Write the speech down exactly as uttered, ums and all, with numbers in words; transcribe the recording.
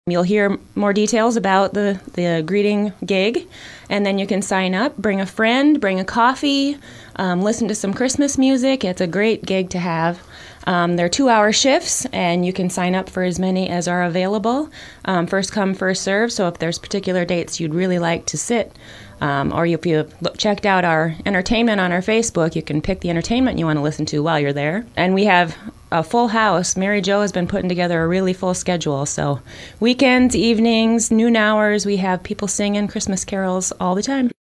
You'll hear more details about the, the greeting gig, and then you can sign up, bring a friend, bring a coffee, um, listen to some Christmas music. It's a great gig to have. Um, they're two-hour shifts, and you can sign up for as many as are available. Um, first come, first serve, so if there's particular dates you'd really like to sit, um, or if you look, checked out our entertainment on our Facebook, you can pick the entertainment you want to listen to while you're there. And we have a full house. Mary Jo has been putting together a really full schedule, so weekends, evenings, noon hours, we have people singing Christmas carols all the time.